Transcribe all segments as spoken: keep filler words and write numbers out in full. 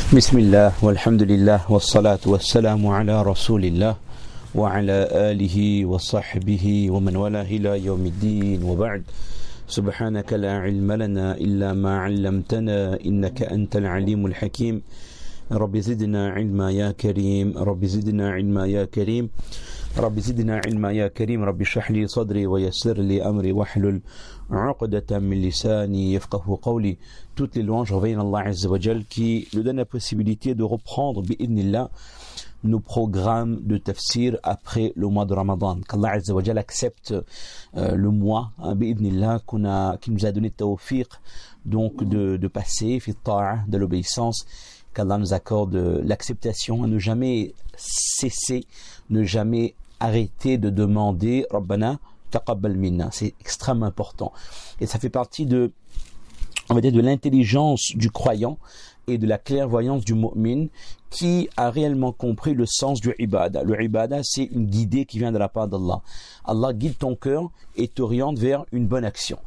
بسم الله والحمد لله والصلاة والسلام على رسول الله وعلى آله وصحبه ومن والاه إلى يوم الدين وبعد سبحانك لا علم لنا إلا ما علمتنا إنك أنت العليم الحكيم رب زدنا علما يا كريم رب زدنا علما يا كريم رب زدنا علما يا كريم رب اشرح لي صدري ويسر لي أمري واحلل عقدة من لساني يفقه قولي. Toutes les louanges reviennent à Allah Azza wa Jal qui nous donne la possibilité de reprendre bi'idnillah nos programmes de tafsir après le mois de Ramadan. Qu'Allah Azza wa Jal accepte euh, le mois hein, bi'idnillah qu'on a, qui nous a donné tawfiq donc de, de passer fi ta'a, de l'obéissance. Qu'Allah nous accorde l'acceptation à ne jamais cesser, ne jamais arrêter de demander Rabbana taqabbal minna. C'est extrêmement important. Et ça fait partie de, on va dire, de l'intelligence du croyant et de la clairvoyance du mu'min qui a réellement compris le sens du ibadah. Le ibadah, c'est une guidée qui vient de la part d'Allah. Allah guide ton cœur et t'oriente vers une bonne action.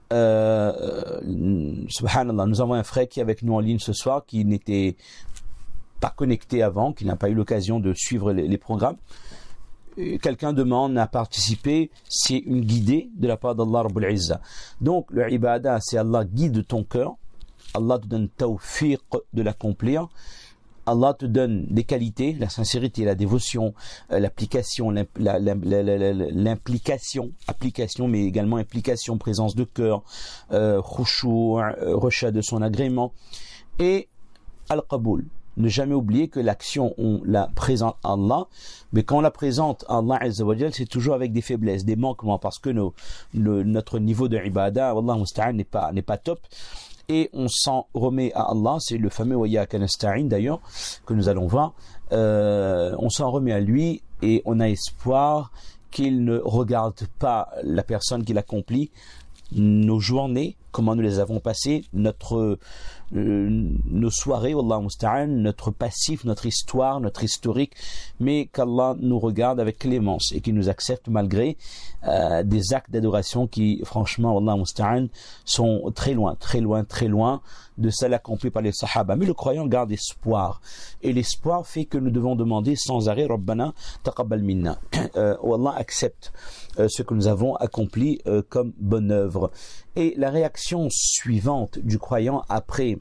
Euh, subhanallah, nous avons un frère qui est avec nous en ligne ce soir, qui n'était pas connecté avant, qui n'a pas eu l'occasion de suivre les, les programmes. Quelqu'un demande à participer, c'est une guidée de la part d'Allah Rabbul Izza. Donc le ibadah, c'est Allah guide ton cœur, Allah te donne tawfiq de l'accomplir, Allah te donne des qualités, la sincérité, la dévotion, euh, l'application, l'implication, application, mais également implication, présence de cœur, euh, khushu', euh, recherche de son agrément, et al-qaboul. Ne jamais oublier que l'action, on la présente à Allah, mais quand on la présente à Allah Azza wa Jal, c'est toujours avec des faiblesses, des manquements, parce que nos, le, notre niveau de ibadah, Wallah musta'an, n'est pas, n'est pas top. Et on s'en remet à Allah, c'est le fameux wa iyyaka nasta'in d'ailleurs, que nous allons voir. Euh, on s'en remet à lui et on a espoir qu'il ne regarde pas la personne qui l'accomplit, nos journées, comment nous les avons passées, notre, euh, nos soirées, Wallah musta'an, notre passif, notre histoire, notre historique, mais qu'Allah nous regarde avec clémence et qu'il nous accepte malgré euh, des actes d'adoration qui, franchement, Wallah musta'an, sont très loin, très loin, très loin de celles accomplies par les sahaba. Mais le croyant garde espoir. Et l'espoir fait que nous devons demander sans arrêt, Rabbana taqabbal minna. Euh, Allah accepte euh, ce que nous avons accompli euh, comme bonne œuvre. Et la réaction suivante du croyant après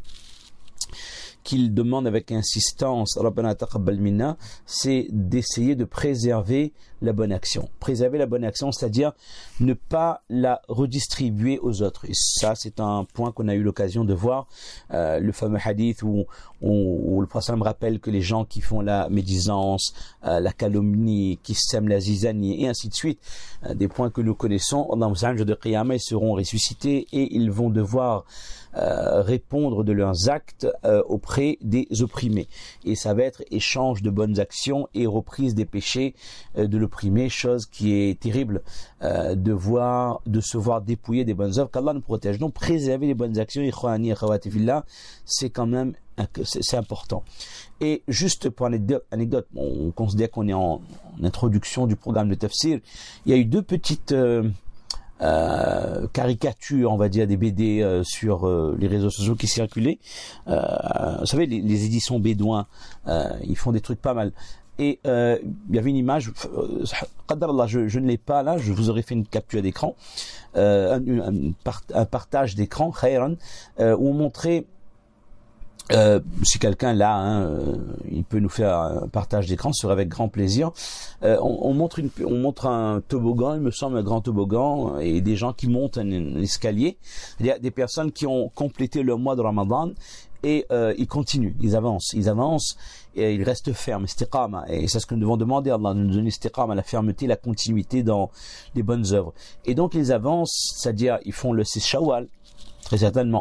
qu'il demande avec insistance Rabbana taqabbal minna, c'est d'essayer de préserver la bonne action. Préserver la bonne action, c'est-à-dire ne pas la redistribuer aux autres. Et ça, c'est un point qu'on a eu l'occasion de voir, euh, le fameux hadith où, où, où le prophète rappelle que les gens qui font la médisance, euh, la calomnie, qui sèment la zizanie, et ainsi de suite, euh, des points que nous connaissons, dans le jour de Qiyamah, ils seront ressuscités et ils vont devoir Euh, répondre de leurs actes euh, auprès des opprimés. Et ça va être échange de bonnes actions et reprise des péchés euh, de l'opprimé, chose qui est terrible euh, de voir, de se voir dépouiller des bonnes œuvres. Qu'Allah nous protège. Donc préserver les bonnes actions, ikhwani, akhawati fillah, c'est quand même c'est, c'est important. Et juste pour anecdote, anecdote, on considère qu'on est en, en introduction du programme de tafsir. Il y a eu deux petites euh, Euh, caricature, on va dire, des B D euh, sur euh, les réseaux sociaux qui circulaient. Euh, vous savez, les, les éditions bédouins, euh, ils font des trucs pas mal. Et euh, il y avait une image, euh, je, je ne l'ai pas là, je vous aurais fait une capture d'écran, euh, un, un, un partage d'écran, khayran, euh, où on montrait Euh, si quelqu'un là, hein, euh, il peut nous faire un partage d'écran, ce serait avec grand plaisir. Euh, on, on montre une, on montre un toboggan, il me semble un grand toboggan, et des gens qui montent un, un escalier. Il y a des personnes qui ont complété le mois de Ramadan et euh, ils continuent, ils avancent, ils avancent et ils restent fermes, istiqama. Et c'est ce que nous devons demander à Allah, de nous donner istiqama, la fermeté, la continuité dans les bonnes œuvres. Et donc ils avancent, c'est-à-dire ils font le six Shawwal, très certainement.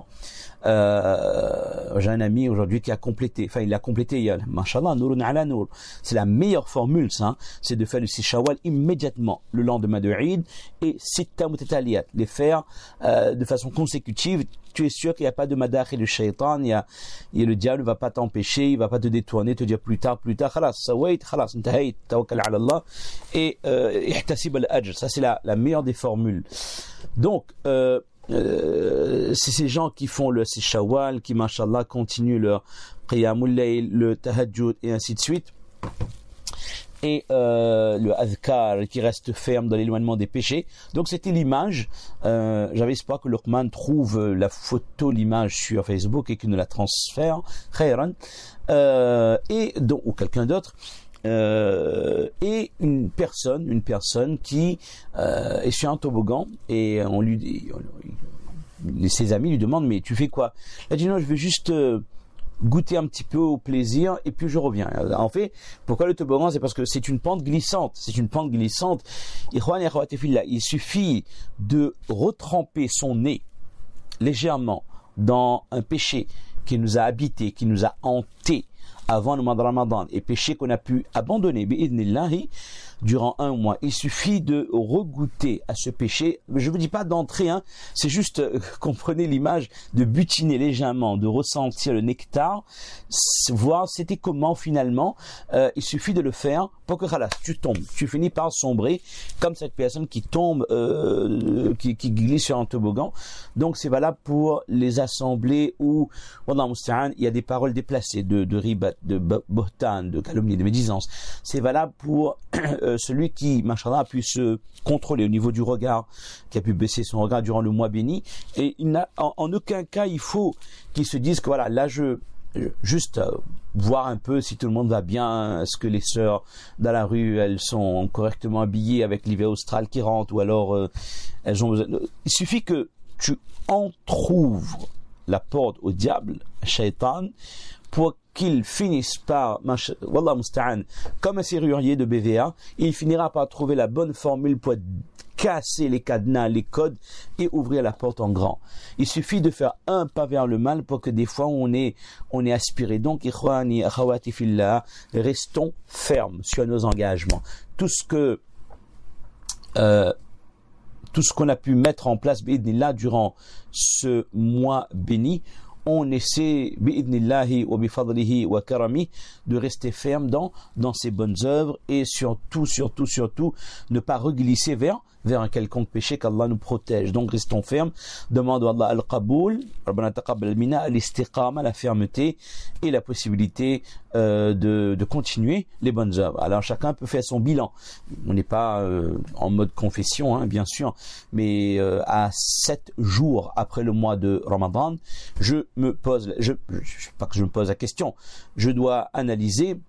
Euh, j'ai un ami aujourd'hui qui a complété, enfin il a complété hier, mashallah, nourun ala nour. C'est la meilleure formule, ça, hein, c'est de faire le six Shawwal immédiatement le lendemain de Eid et sitta mutataliyat, les faire euh, de façon consécutive. Tu es sûr qu'il n'y a pas de madakh et le shaitan, il y a, il y a le diable ne va pas t'empêcher, il va pas te détourner, te dire plus tard, plus tard, khalas, sawait, khalas, intahayt, tawakkal ala Allah, et ihtasib al-ajr. Ça c'est la, la meilleure des formules. Donc, euh, euh, c'est ces gens qui font le Shawwal, qui, mashallah, continuent leur Qiyamul Layl, le Tahajjud et ainsi de suite. Et euh, le Adhkar qui reste ferme dans l'éloignement des péchés. Donc c'était l'image. Euh, j'avais espoir que Luqman trouve la photo, l'image sur Facebook et qu'il nous la transfère. Khairan. Euh, et donc, ou quelqu'un d'autre. Euh, et une personne, une personne qui euh, est sur un toboggan et on lui, on, ses amis lui demandent mais tu fais quoi? Il a dit non, je vais juste euh, goûter un petit peu au plaisir et puis je reviens. En fait, pourquoi le toboggan? C'est parce que c'est une pente glissante. C'est une pente glissante. Il suffit de retremper son nez légèrement dans un péché qui nous a habité, qui nous a hanté avant le mois de Ramadan, et péché qu'on a pu abandonner bi'idhnillahi durant un mois. Il suffit de regoûter à ce péché. Je ne vous dis pas d'entrer, hein, c'est juste, euh, comprenez l'image, de butiner légèrement, de ressentir le nectar, voir c'était comment finalement. Euh, il suffit de le faire pour que khalas, tu tombes, tu finis par sombrer comme cette personne qui tombe, euh, qui, qui glisse sur un toboggan. Donc c'est valable pour les assemblées où, wallah musta'an, il y a des paroles déplacées de, de ribat, de bohtan, de calomnie, de médisance. C'est valable pour euh, celui qui, machallah, a pu se contrôler au niveau du regard, qui a pu baisser son regard durant le mois béni. Et il n'a, en, en aucun cas, il faut qu'il se dise que voilà, là je, je juste euh, voir un peu si tout le monde va bien, est-ce que les sœurs dans la rue, elles sont correctement habillées avec l'hiver austral qui rentre, ou alors euh, elles ont besoin. Il suffit que tu entrouvres la porte au diable, shaitan, pour qu'il finisse par, wallah musta'an, comme un serrurier de B V A, il finira par trouver la bonne formule pour casser les cadenas, les codes et ouvrir la porte en grand. Il suffit de faire un pas vers le mal pour que des fois on est, on est aspiré. Donc, ikhwani, akhawati fillah, restons fermes sur nos engagements. Tout ce que, euh, tout ce qu'on a pu mettre en place, bi'idhnillah, durant ce mois béni, on essaie, bi'idhnillahi wa bifadlihi wa karami, de rester ferme dans, dans ses bonnes œuvres et surtout, surtout, surtout, ne pas reglisser vers, vers un quelconque péché, qu'Allah nous protège. Donc restons fermes, demandons à Allah al-qaboul, Rabbana taqabbal minna, al-istiqama, la fermeté et la possibilité euh, de, de continuer les bonnes œuvres. Alors chacun peut faire son bilan. On n'est pas euh, en mode confession, hein, bien sûr, mais euh, à sept jours après le mois de Ramadan, je me pose, je, je, pas que je me pose la question, je dois analyser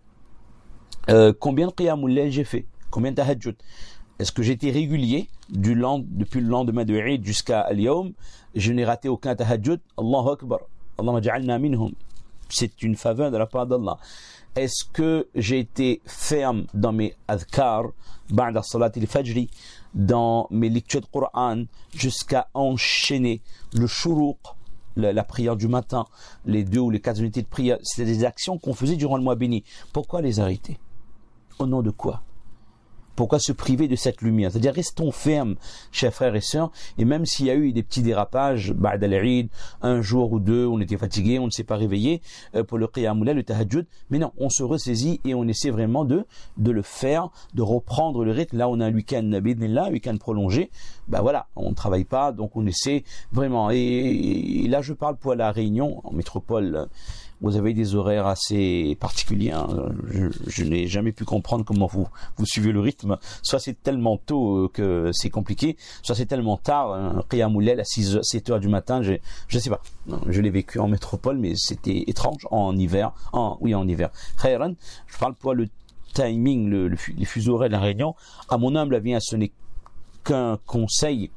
euh, combien de qiyamul layl j'ai fait, combien de tahajjud. Est-ce que j'étais régulier du lend, depuis le lendemain de Eid jusqu'à al-yawm? Je n'ai raté aucun tahajjud. Allahu Akbar. Allahumma ja'alna minhum. C'est une faveur de la part d'Allah. Est-ce que j'ai été ferme dans mes adhkar, ba'da salat al-fajri, dans mes lectures de Coran, jusqu'à enchaîner le shuruq, la, la prière du matin, les deux ou les quatre unités de prière? C'était des actions qu'on faisait durant le mois béni. Pourquoi les arrêter? Au nom de quoi? Pourquoi se priver de cette lumière? C'est-à-dire, restons fermes, chers frères et sœurs, et même s'il y a eu des petits dérapages, ba'd al-Eid, un jour ou deux, on était fatigué, on ne s'est pas réveillé, euh, pour le qiyamul layl, le tahajjud, mais non, on se ressaisit et on essaie vraiment de, de le faire, de reprendre le rythme. Là, on a un week-end, bidnillah, un week-end prolongé, ben voilà, on ne travaille pas, donc on essaie vraiment. Et, et là, je parle pour la Réunion, en métropole. Vous avez des horaires assez particuliers. Hein. Je, je n'ai jamais pu comprendre comment vous, vous suivez le rythme. Soit c'est tellement tôt que c'est compliqué, soit c'est tellement tard. Un qiyamul layl à six, sept heures du matin, je ne sais pas. Je l'ai vécu en métropole, mais c'était étrange en hiver. En, oui, en hiver. Khairan, je parle pour le timing, le, le, les fuseaux horaires de la Réunion. À mon humble avis, ce n'est qu'un conseil.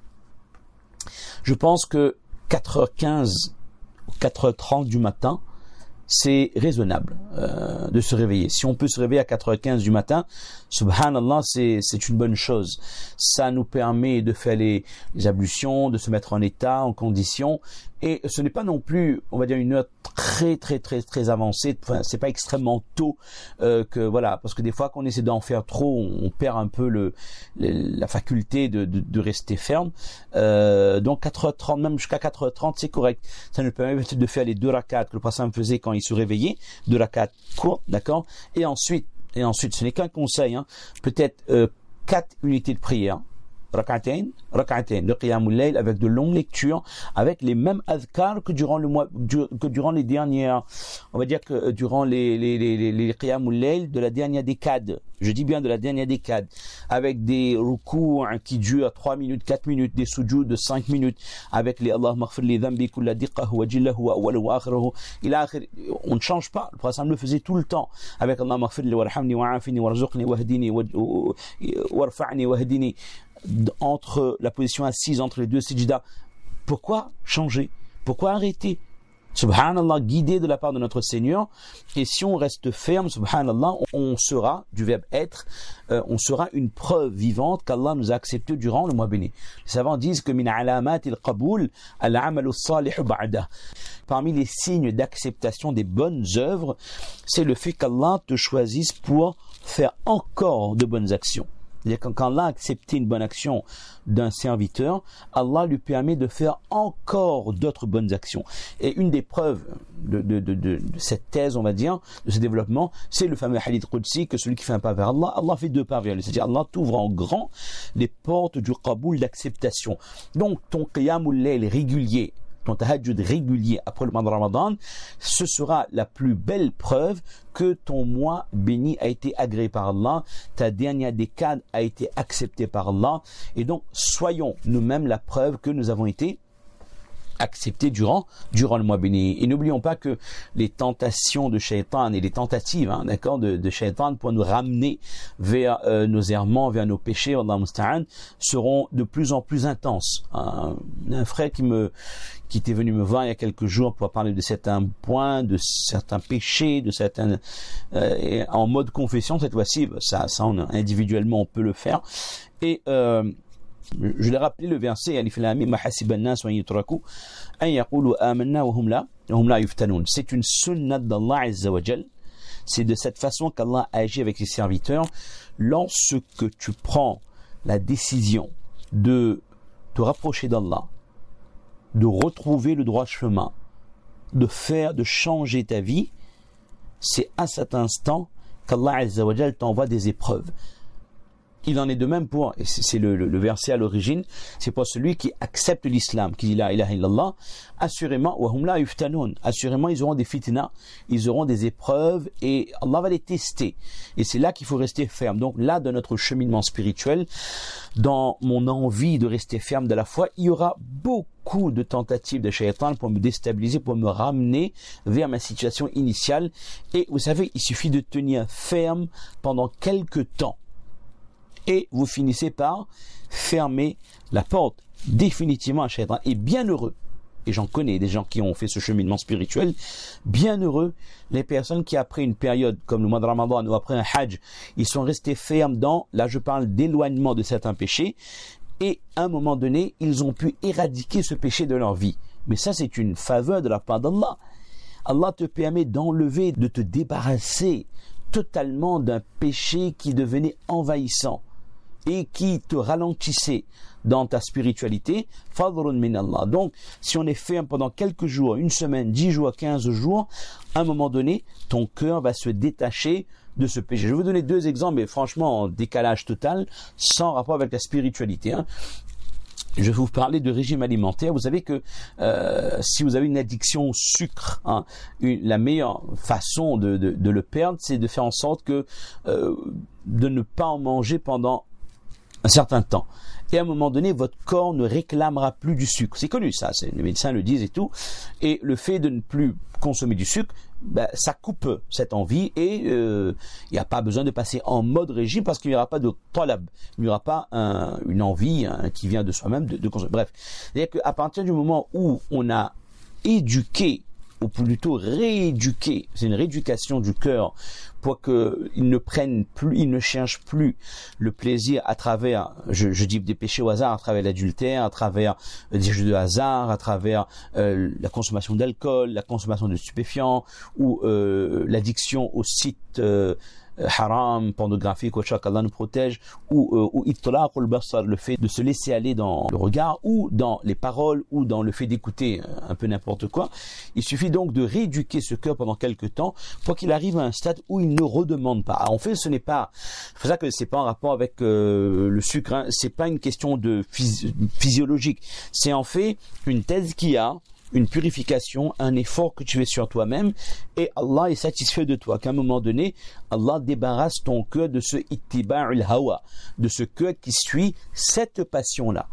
Je pense que quatre heures quinze ou quatre heures trente du matin, c'est raisonnable euh, de se réveiller. Si on peut se réveiller à quatre heures quinze du matin, subhanallah, c'est, c'est une bonne chose. Ça nous permet de faire les, les ablutions, de se mettre en état, en condition. Et ce n'est pas non plus, on va dire, une heure très, très, très, très avancée. Enfin, c'est pas extrêmement tôt euh, que, voilà, parce que des fois, quand on essaie d'en faire trop, on, on perd un peu le, le la faculté de, de, de rester ferme. Euh, donc, quatre heures trente, même jusqu'à quatre heures trente, c'est correct. Ça nous permet peut-être de faire les deux rakats que le prophète faisait quand il se réveillait, deux rakats courts, d'accord. Et ensuite, et ensuite, ce n'est qu'un conseil, hein, peut-être euh, quatre unités de prière. rak'atayn, rak'atayn, le qiyamul layl avec de longues lectures, avec les mêmes adhkar que durant le mois, que durant les dernières, on va dire que durant les, les, les, les, les qiyamul layl de la dernière décade. Je dis bien de la dernière décade, avec des ruku's qui durent trois minutes, quatre minutes, des sujouds de cinq minutes, avec les Allahumma ighfir li dhanbi kulla diqqahu wa jillahu wa awwalahu wa akhirahu. On ne change pas. Le prophète le faisait tout le temps, avec Allahumma ighfir li warhamni wa'afini warzuqni wahdini warfa'ni wahdini, entre la position assise, entre les deux sijdas. Pourquoi changer? Pourquoi arrêter? Subhanallah, guidé de la part de notre Seigneur, et si on reste ferme, subhanallah, on sera, du verbe être, euh, on sera une preuve vivante qu'Allah nous a accepté durant le mois béni. Les savants disent que min alamat il-qaboul al-amalu salih ba'dah. Parmi les signes d'acceptation des bonnes œuvres, c'est le fait qu'Allah te choisisse pour faire encore de bonnes actions. C'est-à-dire que quand Allah a accepté une bonne action d'un serviteur, Allah lui permet de faire encore d'autres bonnes actions. Et une des preuves de, de, de, de, de cette thèse, on va dire, de ce développement, c'est le fameux hadith Qudsi, que celui qui fait un pas vers Allah, Allah fait deux pas vers lui. C'est-à-dire Allah t'ouvre en grand les portes du qaboul, d'acceptation. Donc ton qiyamul layl régulier, ton tahajjud régulier après le mois de Ramadan, ce sera la plus belle preuve que ton mois béni a été agréé par Allah, ta dernière décade a été acceptée par Allah, et donc soyons nous-mêmes la preuve que nous avons été acceptés durant, durant le mois béni. Et n'oublions pas que les tentations de Shaitan et les tentatives, hein, d'accord, de, de Shaitan pour nous ramener vers euh, nos errements, vers nos péchés, Allah musta'an, seront de plus en plus intenses. Un, un frère qui me, qui était venu me voir il y a quelques jours pour parler de certains points, de certains péchés, de certains, euh, en mode confession cette fois-ci, ça, ça on, individuellement on peut le faire. Et euh, je l'ai rappelé le verset Alif Lam Mim ma hasiba an-nas an yutraku an yaqulu amanna wa hum la wa hum la yuftanun. C'est une sunnah d'Allah Azza wa Jal. C'est de cette façon qu'Allah agit avec ses serviteurs. Lorsque tu prends la décision de te rapprocher d'Allah, de retrouver le droit chemin, de faire, de changer ta vie, c'est à cet instant qu'Allah Azza wa Jal t'envoie des épreuves. Il en est de même pour, et c'est le, le, le verset à l'origine, c'est pour celui qui accepte l'islam, qui dit la ilaha illallah, assurément, wa hum la yuftanun, assurément ils auront des fitna, ils auront des épreuves, et Allah va les tester. Et c'est là qu'il faut rester ferme. Donc là, dans notre cheminement spirituel, dans mon envie de rester ferme de la foi, il y aura beaucoup de tentatives de Shaitan pour me déstabiliser, pour me ramener vers ma situation initiale. Et vous savez, il suffit de tenir ferme pendant quelques temps. Et vous finissez par fermer la porte définitivement à Shaitan. Et bien heureux, et j'en connais des gens qui ont fait ce cheminement spirituel, bien heureux les personnes qui après une période comme le mois de Ramadan ou après un Hajj, ils sont restés fermes dans, là je parle d'éloignement de certains péchés, et à un moment donné, ils ont pu éradiquer ce péché de leur vie. Mais ça c'est une faveur de la part d'Allah. Allah te permet d'enlever, de te débarrasser totalement d'un péché qui devenait envahissant et qui te ralentissait dans ta spiritualité, fadrun min Allah. Donc, si on est ferme pendant quelques jours, une semaine, dix jours, quinze jours, à un moment donné, ton cœur va se détacher de ce péché. Je vais vous donner deux exemples, mais franchement, en décalage total, sans rapport avec la spiritualité. Hein. Je vais vous parler de régime alimentaire. Vous savez que euh, si vous avez une addiction au sucre, hein, une, la meilleure façon de, de, de le perdre, c'est de faire en sorte que euh, de ne pas en manger pendant un certain temps. Et à un moment donné, votre corps ne réclamera plus du sucre. C'est connu ça, c'est, les médecins le disent et tout. Et le fait de ne plus consommer du sucre, ben, ça coupe cette envie et il euh, n'y a pas besoin de passer en mode régime parce qu'il n'y aura pas de talab, il n'y aura pas un, une envie hein, qui vient de soi-même de, de consommer. Bref, c'est-à-dire qu'à partir du moment où on a éduqué, ou plutôt rééduquer, c'est une rééducation du cœur pour qu'ils ne prennent plus, ils ne cherchent plus le plaisir à travers, je, je dis des péchés au hasard, à travers l'adultère, à travers euh, des jeux de hasard, à travers euh, la consommation d'alcool, la consommation de stupéfiants ou euh, l'addiction aux sites euh, euh, haram, pornographique, ou qu'Allah nous protège, ou euh, ou itlaq al-basar, le fait de se laisser aller dans le regard, ou dans les paroles, ou dans le fait d'écouter un peu n'importe quoi. Il suffit donc de rééduquer ce cœur pendant quelques temps pour qu'il arrive à un stade où il ne redemande pas. Alors, en fait, ce n'est pas, c'est pour ça que c'est pas en rapport avec euh, le sucre, hein. C'est pas une question de phys- physiologique. C'est en fait une thèse qui a une purification, un effort que tu fais sur toi-même, et Allah est satisfait de toi. Qu'à un moment donné, Allah débarrasse ton cœur de ce ittiba'ul hawa, de ce cœur qui suit cette passion-là.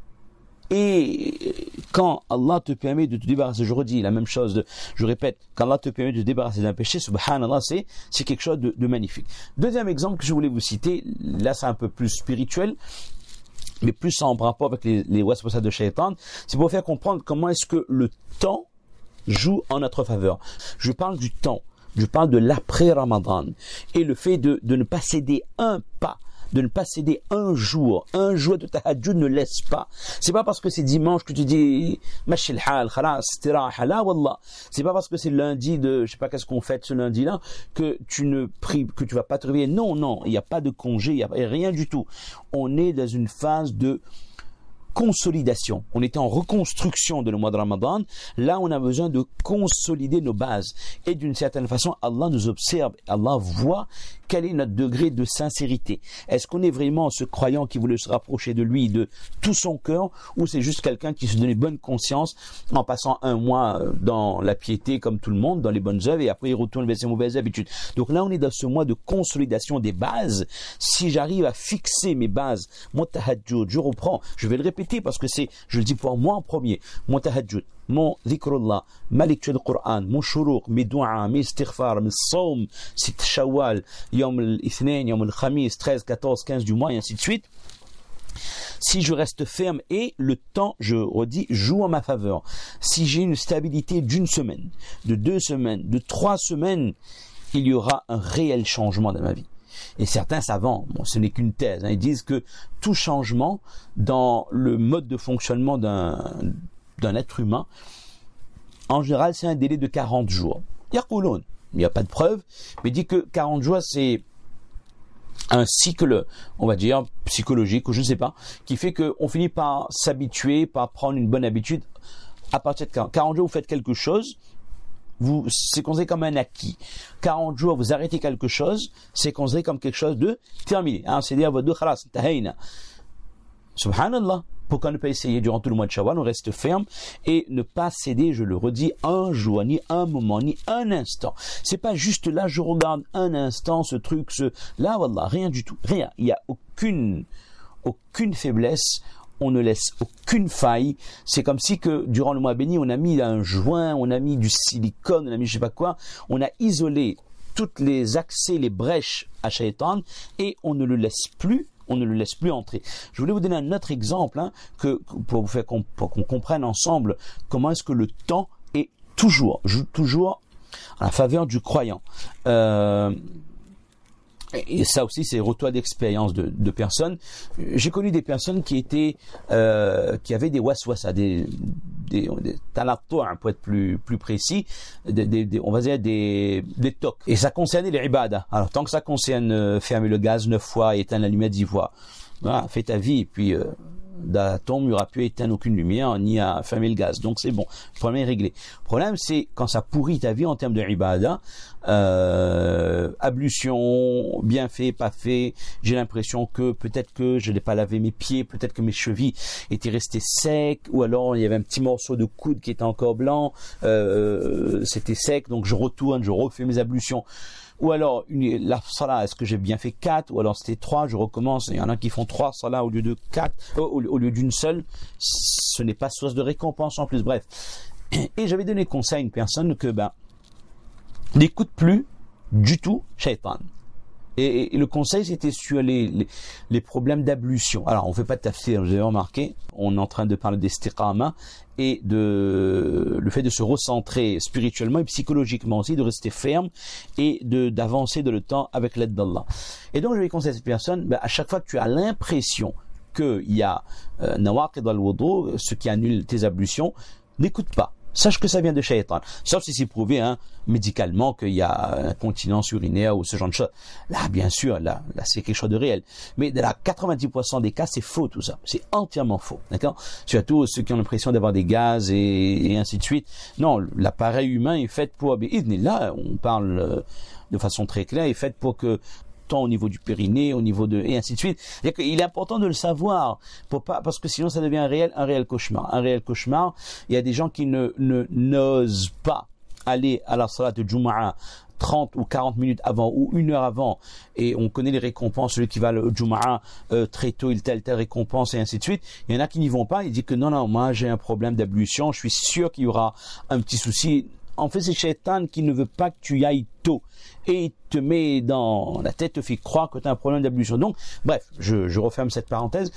Et quand Allah te permet de te débarrasser, je redis la même chose, de, je répète, quand Allah te permet de te débarrasser d'un péché, subhanallah, c'est, c'est quelque chose de, de magnifique. Deuxième exemple que je voulais vous citer, là c'est un peu plus spirituel, mais plus en rapport avec les, les waswasa de shaitan, c'est pour vous faire comprendre comment est-ce que le temps joue en notre faveur. Je parle du temps, je parle de l'après-Ramadan, et le fait de, de ne pas céder un pas, de ne pas céder un jour, un jour de tahajjud ne laisse pas. C'est pas parce que c'est dimanche que tu dis mashil hal, khalas, istiraha la wallah. C'est pas parce que c'est lundi de, je sais pas qu'est-ce qu'on fait ce lundi-là, que tu ne pries, que tu vas pas te réveiller. Non, non, il n'y a pas de congé, il n'y a rien du tout. On est dans une phase de consolidation. On était en reconstruction de le mois de Ramadan. Là, on a besoin de consolider nos bases. Et d'une certaine façon, Allah nous observe. Allah voit quel est notre degré de sincérité. Est-ce qu'on est vraiment ce croyant qui voulait se rapprocher de lui de tout son cœur, ou c'est juste quelqu'un qui se donnait bonne conscience en passant un mois dans la piété comme tout le monde, dans les bonnes œuvres, et après il retourne vers ses mauvaises habitudes. Donc là, on est dans ce mois de consolidation des bases. Si j'arrive à fixer mes bases, mon tahajjud, je reprends, je vais le répéter parce que c'est, je le dis pour moi en premier, mon tahajjud, mon dhikrullah, ma lecture du Coran, mon shuruq, mes du'a, mes istighfar, mes sawm, sit shawwal, yom al-ithnain, yom al-khamis, treize, quatorze, quinze du mois, et ainsi de suite. Si je reste ferme et le temps, je redis, joue en ma faveur. Si j'ai une stabilité d'une semaine, de deux semaines, de trois semaines, il y aura un réel changement dans ma vie. Et certains savants, bon, ce n'est qu'une thèse, hein, ils disent que tout changement dans le mode de fonctionnement d'un, d'un être humain, en général, c'est un délai de quarante jours. Yaqouloun, il n'y a pas de preuve, mais il dit que quarante jours, c'est un cycle, on va dire, psychologique, ou je ne sais pas, qui fait qu'on finit par s'habituer, par prendre une bonne habitude. À partir de quarante jours, vous faites quelque chose, vous, c'est considéré comme un acquis. quarante jours, vous arrêtez quelque chose, c'est considéré comme quelque chose de terminé. Hein, c'est-à-dire, votre khalas, tahayna. Subhanallah. Pourquoi ne pas essayer durant tout le mois de Shawwal? On reste ferme et ne pas céder, je le redis, un jour, ni un moment, ni un instant. C'est pas juste là, je regarde un instant ce truc, ce, là, wallah, rien du tout. Rien. Il n'y a aucune, aucune faiblesse. On ne laisse aucune faille. C'est comme si que durant le mois béni, on a mis un joint, on a mis du silicone, on a mis je sais pas quoi, on a isolé toutes les accès, les brèches à Shaitan, et on ne le laisse plus, on ne le laisse plus entrer. Je voulais vous donner un autre exemple, hein, que, pour vous faire pour qu'on comprenne ensemble comment est-ce que le temps est toujours, joue toujours en la faveur du croyant. Euh, Et ça aussi, c'est retour d'expérience de, de personnes. J'ai connu des personnes qui étaient, euh, qui avaient des waswasa, des, des, des talattu'a, pour être plus, plus précis, des, des, des, on va dire des, des tocs. Et ça concernait les ibadah. Alors, tant que ça concerne euh, fermer le gaz neuf fois et éteindre la lumière dix fois, voilà, fais ta vie, et puis, euh, dans la tombe, il n'y aura plus à éteindre aucune lumière, ni à fermer le gaz. Donc c'est bon, le problème est réglé. Le problème, c'est quand ça pourrit ta vie en termes de ibadah, euh, ablution, bien fait, pas fait, j'ai l'impression que peut-être que je n'ai pas lavé mes pieds, peut-être que mes chevilles étaient restées secs, ou alors il y avait un petit morceau de coude qui était encore blanc, euh, c'était sec, donc je retourne, je refais mes ablutions. Ou alors, une, la salat, est-ce que j'ai bien fait quatre? Ou alors c'était trois, je recommence. Il y en a qui font trois salats au lieu de quatre, euh, au, au lieu d'une seule. Ce n'est pas source de récompense en plus. Bref. Et j'avais donné conseil à une personne que, ben, n'écoute plus du tout Shaitan. Et, et le conseil, c'était sur les, les, les problèmes d'ablution. Alors, on fait pas de tafsir, vous avez remarqué. On est en train de parler d'istiqama et de le fait de se recentrer spirituellement et psychologiquement aussi, de rester ferme et de d'avancer dans le temps avec l'aide d'Allah. Et donc, je vais conseiller à cette personne, ben, à chaque fois que tu as l'impression qu'il y a nawaqid al-wudu, ce qui annule tes ablutions, n'écoute pas. sache que ça vient de shaitan. Sauf si c'est prouvé hein, médicalement qu'il y a incontinence urinaire ou ce genre de choses. Là, bien sûr, là, là c'est quelque chose de réel. Mais dans la quatre-vingt-dix pour cent des cas, c'est faux tout ça. C'est entièrement faux. D'accord? Surtout ceux qui ont l'impression d'avoir des gaz et, et ainsi de suite. Non, l'appareil humain est fait pour... Là, on parle de façon très claire, est fait pour que au niveau du périnée, au niveau de et ainsi de suite. Il est important de le savoir pour pas parce que sinon ça devient un réel un réel cauchemar. Un réel cauchemar. Il y a des gens qui ne ne n'osent pas aller à la salat de Jumu'ah trente ou quarante minutes avant ou une heure avant et on connaît les récompenses, celui qui va au Jumu'ah euh, très tôt, il telle telle récompense et ainsi de suite. Il y en a qui n'y vont pas, ils disent que non non, moi j'ai un problème d'ablution, je suis sûr qu'il y aura un petit souci. En fait, c'est Shaitan qui ne veut pas que tu y ailles tôt et il te met dans la tête, te fait croire que tu as un problème d'ablution. Donc, bref, je, je referme cette parenthèse.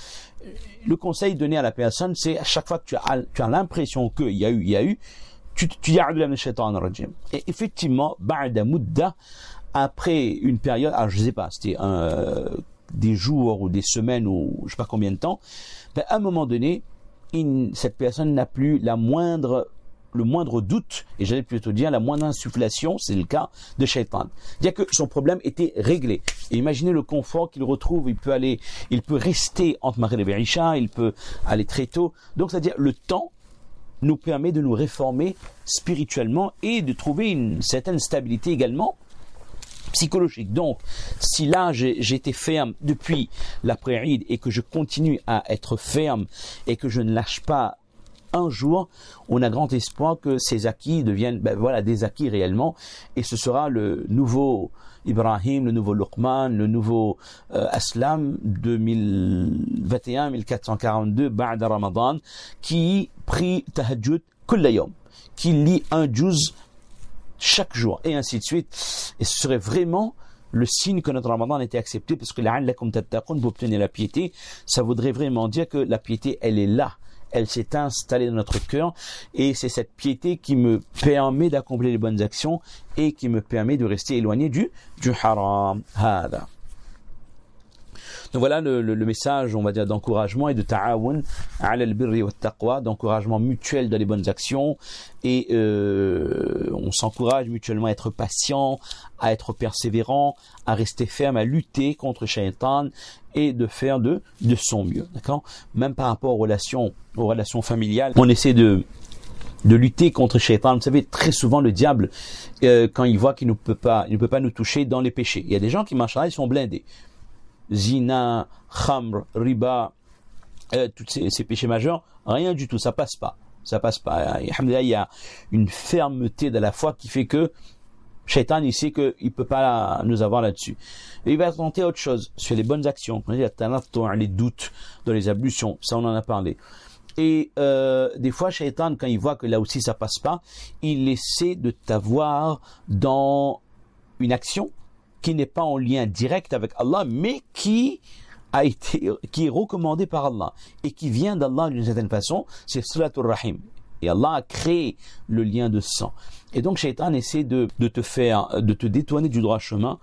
Le conseil donné à la personne, c'est à chaque fois que tu as, tu as l'impression qu'il y a eu, il y a eu, tu tu y as Shaitan rajim. Et effectivement, ba'da mudda, après une période, alors je sais pas, c'était un, euh, des jours ou des semaines ou je sais pas combien de temps, ben à un moment donné, il, cette personne n'a plus la moindre le moindre doute, et j'allais plutôt dire la moindre insufflation, c'est le cas de Shaitan. Dire que son problème était réglé. Et imaginez le confort qu'il retrouve, il peut aller, il peut rester entre Maghrib et Isha, il peut aller très tôt. Donc, c'est-à-dire, le temps nous permet de nous réformer spirituellement et de trouver une certaine stabilité également psychologique. Donc, si là j'ai, j'ai été ferme depuis l'après-Eid et que je continue à être ferme et que je ne lâche pas un jour, on a grand espoir que ces acquis deviennent ben voilà, des acquis réellement, et ce sera le nouveau Ibrahim, le nouveau Luqman, le nouveau euh, Aslam deux mille vingt et un mille quatre cent quarante-deux Ba'da Ramadan, qui prie Tahajjud kulla yawm, qui lit un juz chaque jour, et ainsi de suite. Et ce serait vraiment le signe que notre Ramadan a été accepté, parce que la'allakum tattaqun, vous obtenez la piété, ça voudrait vraiment dire que la piété, elle est là. Elle s'est installée dans notre cœur et c'est cette piété qui me permet d'accomplir les bonnes actions et qui me permet de rester éloigné du, du haram. Hada. Donc voilà le, le, le message, on va dire, d'encouragement et de ta'awun ala al-birri wa taqwa, d'encouragement mutuel dans les bonnes actions, et euh, on s'encourage mutuellement à être patient, à être persévérant, à rester ferme, à lutter contre Shaitan et de faire de, de son mieux, d'accord? Même par rapport aux relations, aux relations familiales, on essaie de de lutter contre Shaitan. Vous savez, très souvent le diable, euh, quand il voit qu'il ne peut pas, il ne peut pas nous toucher dans les péchés. Il y a des gens qui, machallah, ils sont blindés. Zina, khamr, riba, euh, tous ces, ces péchés majeurs, rien du tout, ça passe pas, ça passe pas. Et, alhamdoulilah, il y a une fermeté de la foi qui fait que Shaitan, il sait qu'il peut pas nous avoir là-dessus. Et il va tenter autre chose, sur les bonnes actions, les doutes dans les ablutions, ça on en a parlé. Et euh, des fois, Shaitan, quand il voit que là aussi ça passe pas, il essaie de t'avoir dans une action qui n'est pas en lien direct avec Allah, mais qui a été, qui est recommandé par Allah et qui vient d'Allah d'une certaine façon, c'est Salatul Rahim. Et Allah a créé le lien de sang. Et donc, Shaitan essaie de, de te faire, de te détourner du droit chemin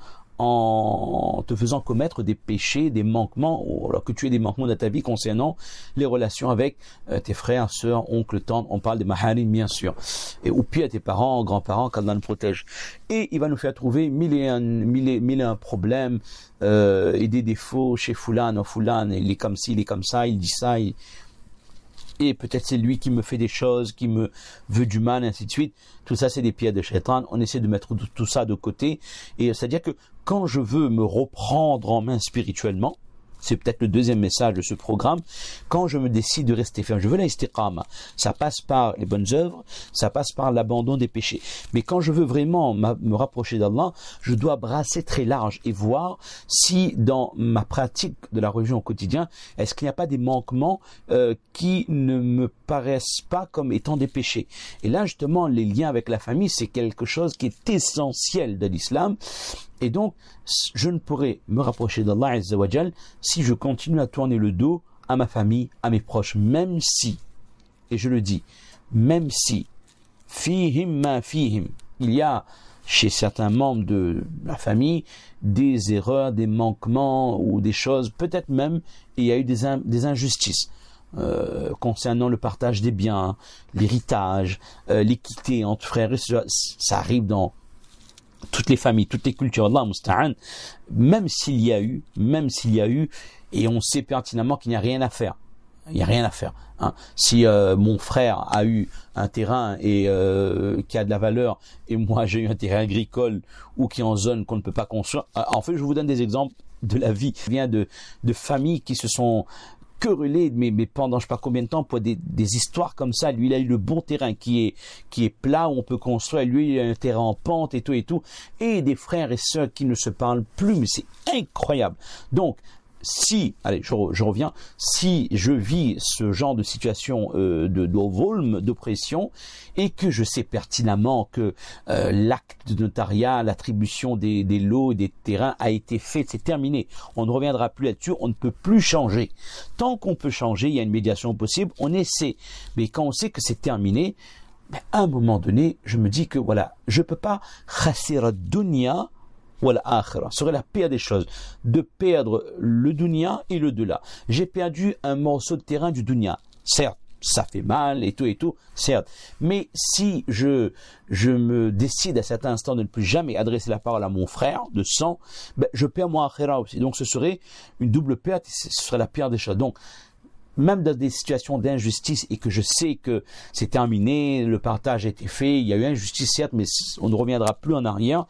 en te faisant commettre des péchés, des manquements, alors que tu aies des manquements dans ta vie concernant les relations avec euh, tes frères, sœurs, oncles, tantes, on parle des maharim bien sûr, et ou pire tes parents, grands-parents, qu'Allah nous protège. Et il va nous faire trouver mille et un, mille et, mille et un problèmes euh, et des défauts chez Fulan, ou Fulan, il est comme ci, il est comme ça, il dit ça, il... et peut-être c'est lui qui me fait des choses, qui me veut du mal, et ainsi de suite. Tout ça, c'est des pièges de Shaitan. On essaie de mettre tout ça de côté. Et c'est-à-dire que quand je veux me reprendre en main spirituellement, c'est peut-être le deuxième message de ce programme, quand je me décide de rester ferme, je veux la istiqama, ça passe par les bonnes œuvres, ça passe par l'abandon des péchés. Mais quand je veux vraiment me rapprocher d'Allah, je dois brasser très large et voir si dans ma pratique de la religion au quotidien, est-ce qu'il n'y a pas des manquements euh, qui ne me paraissent pas comme étant des péchés. Et là, justement, les liens avec la famille, c'est quelque chose qui est essentiel de l'islam. Et donc, je ne pourrai me rapprocher d'Allah Azza wa Jal si je continue à tourner le dos à ma famille, à mes proches, même si, et je le dis, même si, fihim ma fihim, il y a chez certains membres de la famille des erreurs, des manquements ou des choses, peut-être même il y a eu des, in, des injustices. euh, concernant le partage des biens, l'héritage, euh, l'équité entre frères et sœurs. Ça arrive dans toutes les familles, toutes les cultures. Allah musta'an. Même s'il y a eu, même s'il y a eu, et on sait pertinemment qu'il n'y a rien à faire. Il n'y a rien à faire. Hein. Si euh, mon frère a eu un terrain et euh, qui a de la valeur, et moi j'ai eu un terrain agricole ou qui est en zone qu'on ne peut pas construire. En fait, je vous donne des exemples de la vie. Il vient de, de familles qui se sont querellées, mais, mais pendant je ne sais pas combien de temps, pour des, des histoires comme ça. Lui, il a eu le bon terrain qui est, qui est plat, où on peut construire. Lui, il a un terrain en pente et tout et tout. Et des frères et sœurs qui ne se parlent plus, mais c'est incroyable. Donc, si, allez, je, je reviens, si je vis ce genre de situation euh, de, de volume, d'oppression, et que je sais pertinemment que euh, l'acte de notariat, l'attribution des, des lots et des terrains a été fait, c'est terminé. On ne reviendra plus là-dessus, on ne peut plus changer. Tant qu'on peut changer, il y a une médiation possible, on essaie. Mais quand on sait que c'est terminé, ben, à un moment donné, je me dis que voilà, je ne peux pas khasira dunya ou l'akhira, serait la pire des choses, de perdre le dunya et le delà. J'ai perdu un morceau de terrain du dunya, certes, ça fait mal et tout et tout, certes, mais si je, je me décide à certains instants de ne plus jamais adresser la parole à mon frère de sang, ben, je perds mon akhira aussi, donc ce serait une double perte, ce serait la pire des choses. Donc, même dans des situations d'injustice et que je sais que c'est terminé, le partage a été fait, il y a eu injustice certes, mais on ne reviendra plus en arrière,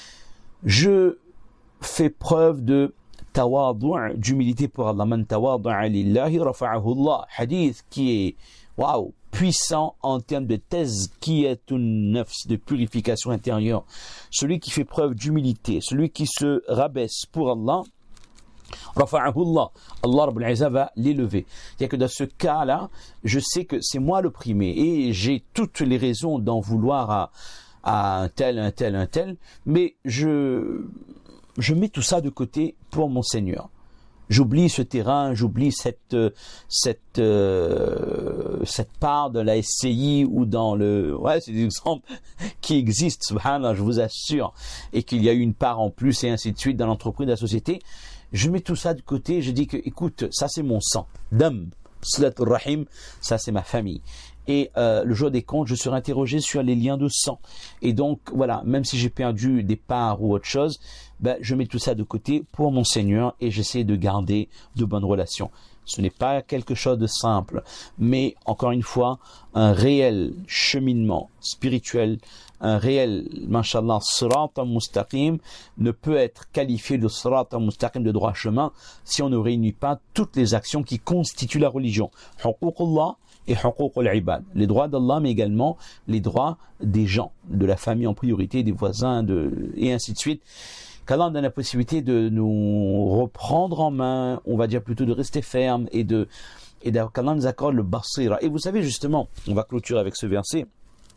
je fais preuve de tawadu', d'humilité pour Allah. Man tawadu'a lillahi rafa'ahu Allah. Hadith qui est, waouh, puissant en termes de tazkiyatun nafs, de purification intérieure. Celui qui fait preuve d'humilité, celui qui se rabaisse pour Allah, rafa'ahu Allah. Allah Rabbul Izza va l'élever. C'est-à-dire que dans ce cas-là, je sais que c'est moi l'opprimé et j'ai toutes les raisons d'en vouloir à à un tel, un tel, un tel, mais je, je mets tout ça de côté pour mon Seigneur. J'oublie ce terrain, j'oublie cette, cette, euh, cette part de la S C I ou dans le, ouais, c'est des exemples qui existent, subhanallah, je vous assure, et qu'il y a eu une part en plus et ainsi de suite dans l'entreprise, dans la société. Je mets tout ça de côté, je dis que, écoute, ça c'est mon sang, dam, slatur rahim, ça c'est ma famille. Et euh, le jour des comptes, je serai interrogé sur les liens de sang. Et donc, voilà, même si j'ai perdu des parts ou autre chose, ben, je mets tout ça de côté pour mon Seigneur et j'essaie de garder de bonnes relations. Ce n'est pas quelque chose de simple, mais encore une fois, un réel cheminement spirituel, un réel, mashallah, sirata mustaqim ne peut être qualifié de sirata mustaqim, de droit chemin, si on ne réunit pas toutes les actions qui constituent la religion. Huququllah et huquq al-ibad, les droits d'Allah, mais également les droits des gens, de la famille en priorité, des voisins, de, et ainsi de suite. Qu'Allah donne la possibilité de nous reprendre en main, on va dire plutôt de rester ferme, et de, et qu'Allah nous accorde le basira. Et vous savez justement, on va clôturer avec ce verset,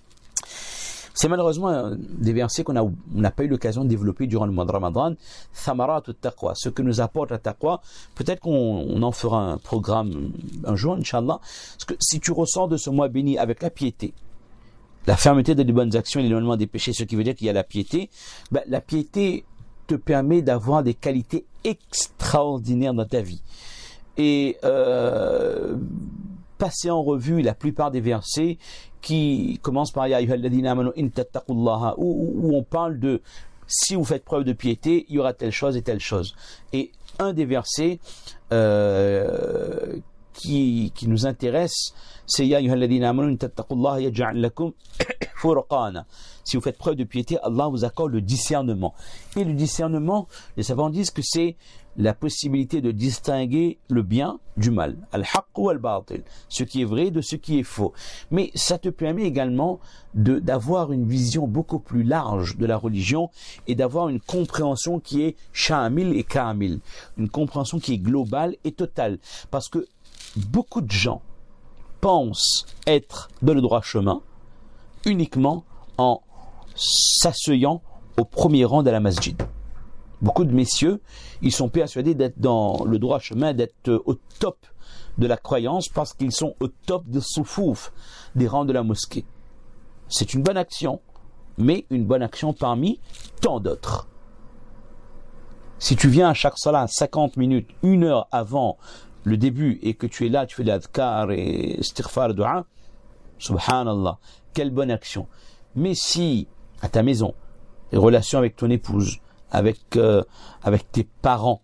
c'est malheureusement des versets qu'on a, on n'a pas eu l'occasion de développer durant le mois de Ramadan. Thamarat al-taqwa, ce que nous apporte la taqwa. Peut-être qu'on on en fera un programme un jour, Inch'Allah. Parce que si tu ressors de ce mois béni avec la piété, la fermeté des bonnes actions et l'éloignement des péchés, ce qui veut dire qu'il y a la piété, ben, la piété te permet d'avoir des qualités extraordinaires dans ta vie. Et euh, passer en revue la plupart des versets qui commencent par Ya ayyuhalladhina amanu in tattaqullaha, où on parle de si vous faites preuve de piété, il y aura telle chose et telle chose. Et un des versets euh, qui, qui nous intéresse, c'est Ya ayyuhalladhina amanu in tattaqullaha yaj'al lakum furqana. Si vous faites preuve de piété, Allah vous accorde le discernement. Et le discernement, les savants disent que c'est la possibilité de distinguer le bien du mal, al-haqq ou al-batil, ce qui est vrai de ce qui est faux. Mais ça te permet également de, d'avoir une vision beaucoup plus large de la religion et d'avoir une compréhension qui est shamil et kamil, une compréhension qui est globale et totale. Parce que beaucoup de gens pensent être dans le droit chemin uniquement en s'asseyant au premier rang de la masjid. Beaucoup de messieurs, ils sont persuadés d'être dans le droit chemin, d'être au top de la croyance parce qu'ils sont au top de soufouf, des rangs de la mosquée. C'est une bonne action, mais une bonne action parmi tant d'autres. Si tu viens à chaque salat cinquante minutes, une heure avant le début et que tu es là, tu fais de l'adhkar et istighfar, dua, subhanallah, quelle bonne action. Mais si, à ta maison, les relations avec ton épouse, avec, euh, avec tes parents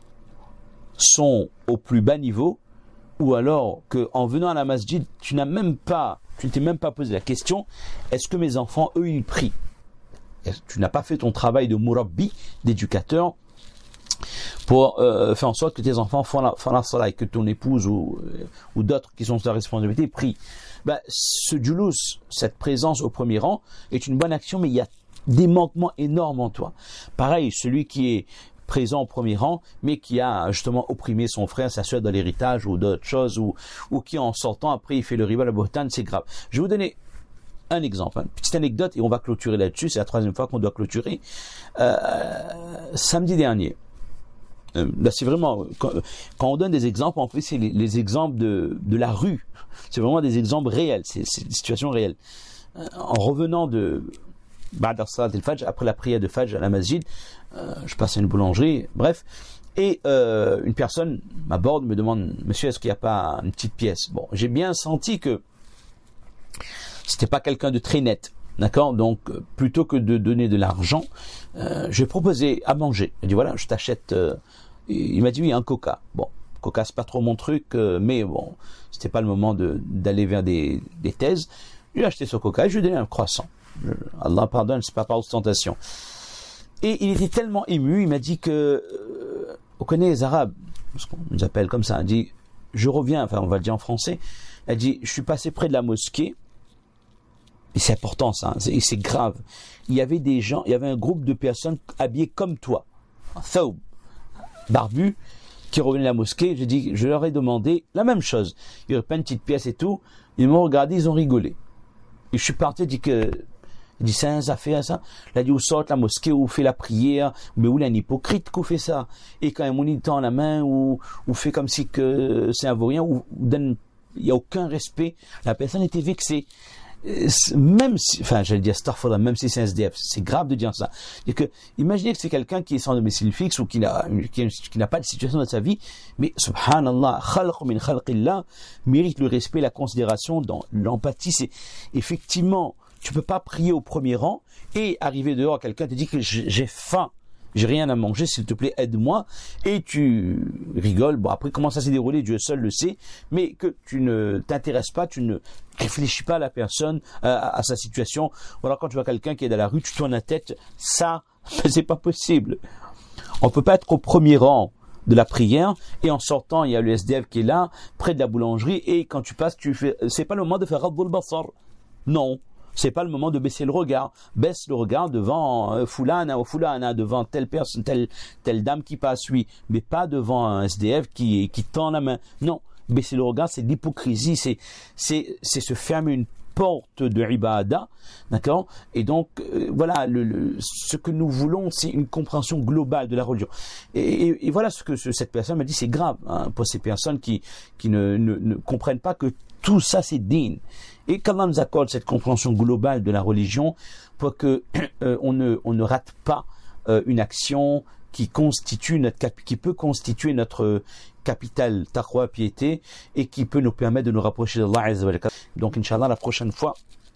sont au plus bas niveau, ou alors que en venant à la masjid, tu n'as même pas, tu ne t'es même pas posé la question, est-ce que mes enfants, eux, ils prient? Tu n'as pas fait ton travail de murabbi, d'éducateur, pour euh, faire en sorte que tes enfants font la, font la salat et que ton épouse ou, euh, ou d'autres qui sont sur la responsabilité prient. Ben, ce julous, cette présence au premier rang est une bonne action, mais il y a des manquements énormes en toi. Pareil, celui qui est présent au premier rang, mais qui a justement opprimé son frère, sa soeur dans l'héritage ou d'autres choses, ou, ou qui en sortant après il fait le riba, la bohtan, c'est grave. Je vais vous donner un exemple, une petite anecdote et on va clôturer là-dessus, c'est la troisième fois qu'on doit clôturer. Euh, samedi dernier, euh, là c'est vraiment, quand, quand on donne des exemples, en fait c'est les, les exemples de, de la rue, c'est vraiment des exemples réels, c'est, c'est des situations réelles. Euh, en revenant de Ba'd as-salat al-Fajr, après la prière de Fajr à la masjid, euh, je passe à une boulangerie, bref, et euh, une personne m'aborde, me demande, monsieur, est-ce qu'il n'y a pas une petite pièce? Bon, j'ai bien senti que c'était pas quelqu'un de très net, d'accord? Donc, plutôt que de donner de l'argent, euh, je lui ai proposé à manger. Il dit, voilà, je t'achète, euh, il m'a dit, oui, un coca. Bon, coca, c'est pas trop mon truc, euh, mais bon, c'était pas le moment de, d'aller vers des, des thèses. Je lui ai acheté ce coca et je lui ai donné un croissant. Je, Allah pardonne, c'est pas par ostentation. Et il était tellement ému, il m'a dit que, euh, on connaît les Arabes, parce qu'on nous appelle comme ça, il dit, je reviens, enfin, on va le dire en français, elle dit, je suis passé près de la mosquée, et c'est important ça, c'est, c'est grave. Il y avait des gens, il y avait un groupe de personnes habillées comme toi, thawb, barbu, qui revenaient de la mosquée. J'ai dit, je leur ai demandé la même chose. Il y avait pas une petite pièce et tout. Ils m'ont regardé, ils ont rigolé. Et je suis parti, il dit que, il dit, c'est un affaire ça. Il a dit, où sort la mosquée, où fait la prière, mais où il y a un hypocrite qui fait ça. Et quand un il tend la main, ou, ou fait comme si que c'est un vaurien, ou, ou donne, il n'y a aucun respect. La personne était vexée. Même si, enfin, j'allais dire astaghfirullah, même si c'est un S D F, c'est grave de dire ça. Et que, imaginez que c'est quelqu'un qui est sans domicile fixe ou qui n'a, qui, qui n'a pas de situation dans sa vie, mais subhanallah, khalq min khalqillah, mérite le respect, la considération, dans l'empathie. C'est effectivement, tu peux pas prier au premier rang et arriver dehors, quelqu'un te dit que j'ai faim. J'ai rien à manger, s'il te plaît, aide-moi. Et tu rigoles. Bon, après, comment ça s'est déroulé, Dieu seul le sait. Mais que tu ne t'intéresses pas, tu ne réfléchis pas à la personne, à, à sa situation. Ou alors, quand tu vois quelqu'un qui est dans la rue, tu tournes la tête. Ça, c'est pas possible. On peut pas être au premier rang de la prière et en sortant, il y a le S D F qui est là, près de la boulangerie. Et quand tu passes, tu fais, c'est pas le moment de faire Rabbul Basar. Non. C'est pas le moment de baisser le regard. Baisse le regard devant euh, Foulana ou Foulana, devant telle personne, telle, telle dame qui passe, oui. Mais pas devant un S D F qui, qui tend la main. Non. Baisser le regard, c'est l'hypocrisie, c'est, c'est, c'est se fermer une porte de ibadah, d'accord? Et donc, euh, voilà, le, le, ce que nous voulons, c'est une compréhension globale de la religion. Et, et, et voilà ce que ce, cette personne m'a dit, c'est grave, hein, pour ces personnes qui, qui ne, ne, ne comprennent pas que tout ça, c'est din. Et qu'Allah nous accorde cette compréhension globale de la religion pour que euh, on ne on ne rate pas euh, une action qui constitue notre cap- qui peut constituer notre capital taqwa, piété, et qui peut nous permettre de nous rapprocher d'Allah Azza wa Jalla. Donc inchallah, la prochaine fois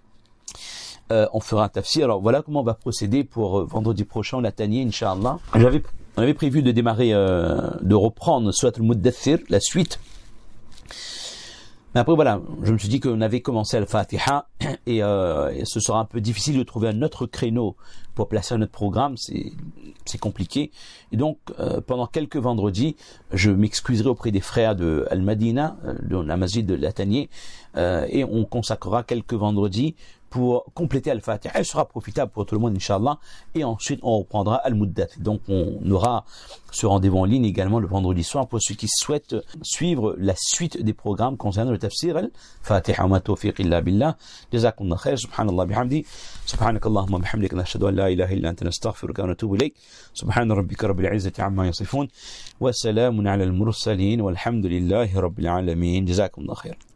euh, on fera un tafsir. Alors voilà comment on va procéder pour euh, vendredi prochain, la tanier, inchallah. J'avais on avait prévu de démarrer euh, de reprendre Surat al-Muddathir, la suite. Mais après voilà, je me suis dit qu'on avait commencé Al-Fatiha et, euh, et ce sera un peu difficile de trouver un autre créneau pour placer notre programme, c'est c'est compliqué. Et donc euh, pendant quelques vendredis, je m'excuserai auprès des frères de Al-Madina, de la masjid de Latanier, euh, et on consacrera quelques vendredis pour compléter Al-Fatiha. Elle sera profitable pour tout le monde, Inch'Allah. Et ensuite, on reprendra Al-Muddath. Donc, on aura ce rendez-vous en ligne également le vendredi soir pour ceux qui souhaitent suivre la suite des programmes concernant le tafsir Al-Fatiha. Wa tawfiq illa billah. Jazakumullah khair. Subhanallah bihamdi. Subhanakallahumma bihamdik. Nashhadu an la ilaha illa anta nastaghfiruka wa natubu ilayk. Subhana rabbika rabbil izzati amma yasifun. Wa salamun ala al-mursalin. Walhamdulillahi rabbil alamin. Jazakumullah khair.